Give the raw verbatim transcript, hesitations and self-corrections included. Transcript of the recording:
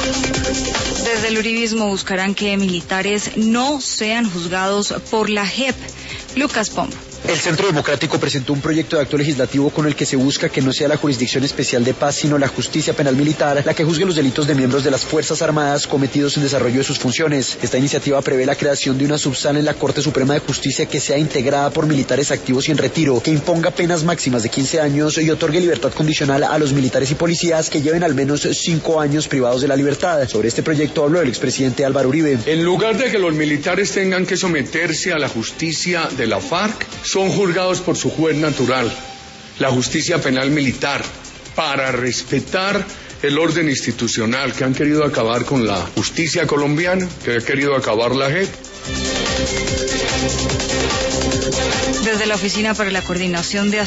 Desde el uribismo buscarán que militares no sean juzgados por la J E P. Lucas Pombo. El Centro Democrático presentó un proyecto de acto legislativo con el que se busca que no sea la Jurisdicción Especial de Paz, sino la Justicia Penal Militar la que juzgue los delitos de miembros de las Fuerzas Armadas cometidos en desarrollo de sus funciones. Esta iniciativa prevé la creación de una subsala en la Corte Suprema de Justicia que sea integrada por militares activos y en retiro, que imponga penas máximas de quince años y otorgue libertad condicional a los militares y policías que lleven al menos cinco años privados de la libertad. Sobre este proyecto habló el expresidente Álvaro Uribe. En lugar de que los militares tengan que someterse a la justicia de la FARC, son juzgados por su juez natural, la justicia penal militar, para respetar el orden institucional que han querido acabar con la justicia colombiana, que ha querido acabar la J E P. Desde la Oficina para la Coordinación de